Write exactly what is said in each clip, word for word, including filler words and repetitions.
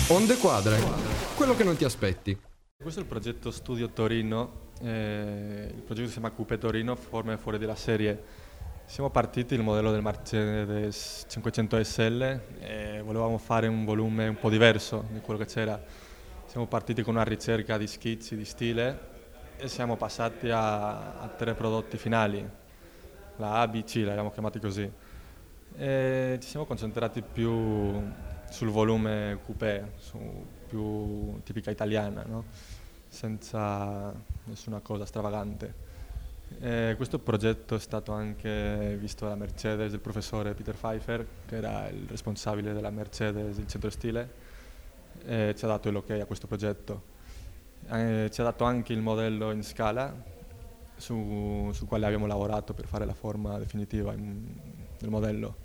Onde quadre, quello che non ti aspetti. Questo è il progetto Studio Torino, eh, il progetto si chiama Coupé Torino, forma fuori della serie. Siamo partiti il modello del Mercedes cinquecento S L e volevamo fare un volume un po' diverso di quello che c'era. Siamo partiti con una ricerca di schizzi, di stile e siamo passati a, a tre prodotti finali, la A, B, C, l'abbiamo chiamati così. E ci siamo concentrati più sul volume coupé, su, più tipica italiana, no? Senza nessuna cosa stravagante. E questo progetto è stato anche visto dalla Mercedes del professore Peter Pfeiffer, che era il responsabile della Mercedes del centro stile, e ci ha dato l'ok a questo progetto. Eh, ci ha dato anche il modello in scala su, su quale abbiamo lavorato per fare la forma definitiva in, del modello.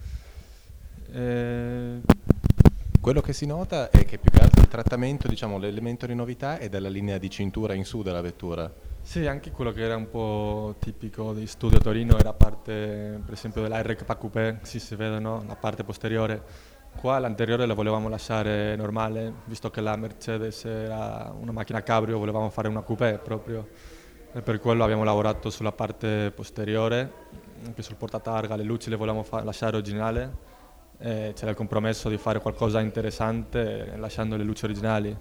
E Quello che si nota è che più che altro il trattamento, diciamo, l'elemento di novità è dalla linea di cintura in su della vettura. Sì, anche quello che era un po' tipico di Studio Torino era parte, per esempio, della R K Coupé, sì, si vede, no? La parte posteriore. Qua l'anteriore la volevamo lasciare normale, visto che la Mercedes era una macchina cabrio, volevamo fare una coupé proprio. E per quello abbiamo lavorato sulla parte posteriore, anche sul portatarga, le luci le volevamo fa- lasciare originale. E c'era il compromesso di fare qualcosa interessante lasciando le luci originali.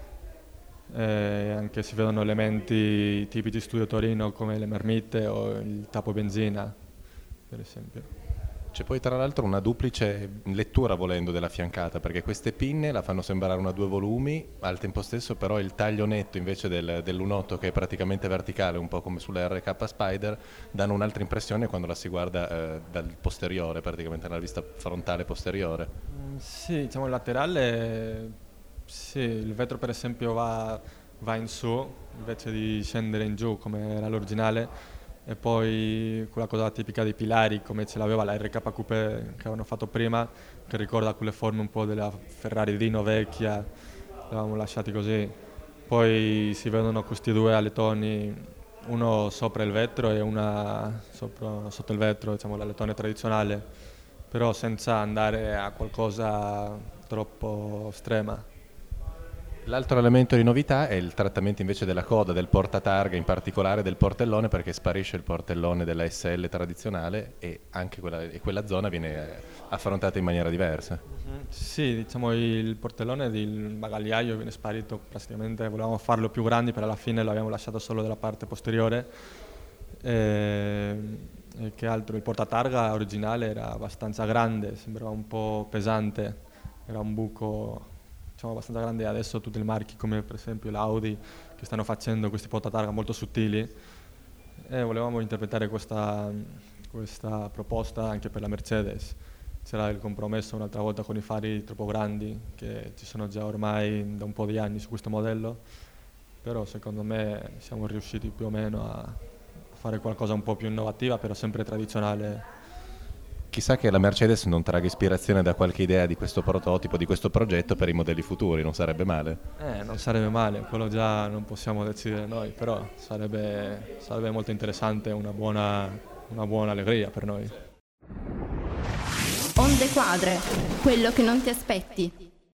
E anche si vedono elementi tipici Studio Torino come le marmitte o il tappo benzina, per esempio. C'è poi tra l'altro una duplice lettura, volendo, della fiancata, perché queste pinne la fanno sembrare una due volumi, al tempo stesso però il taglio netto invece del, dell'unotto, che è praticamente verticale, un po' come sulla R K Spider, danno un'altra impressione quando la si guarda eh, dal posteriore, praticamente nella vista frontale posteriore. Mm, sì, diciamo il laterale, sì, il vetro per esempio va, va in su invece di scendere in giù come era l'originale. E poi quella cosa tipica dei pilari come ce l'aveva la R K Coupé che avevano fatto prima, che ricorda quelle forme un po' della Ferrari Dino vecchia, l'avevamo lasciati così. Poi si vedono questi due aletoni, uno sopra il vetro e una sopra, sotto il vetro, diciamo l'aletone tradizionale, però senza andare a qualcosa troppo estrema. L'altro elemento di novità è il trattamento invece della coda, del portatarga, in particolare del portellone, perché sparisce il portellone della S L tradizionale e anche quella, e quella zona viene affrontata in maniera diversa. Mm, Sì, diciamo il portellone del bagagliaio viene sparito praticamente, volevamo farlo più grande, però alla fine lo abbiamo lasciato solo della parte posteriore. E, e che altro, il portatarga originale era abbastanza grande, sembrava un po' pesante, era un buco diciamo abbastanza grande. Adesso tutti i marchi come per esempio l'Audi che stanno facendo questi portatarga molto sottili e volevamo interpretare questa, questa proposta anche per la Mercedes. C'era il compromesso un'altra volta con i fari troppo grandi che ci sono già ormai da un po' di anni su questo modello, però secondo me siamo riusciti più o meno a fare qualcosa un po' più innovativa però sempre tradizionale. Chissà che la Mercedes non tragga ispirazione da qualche idea di questo prototipo, di questo progetto per i modelli futuri, non sarebbe male? Eh, non sarebbe male, quello già non possiamo decidere noi, però sarebbe, sarebbe molto interessante, una buona, una buona allegria per noi. Onde quadre, quello che non ti aspetti.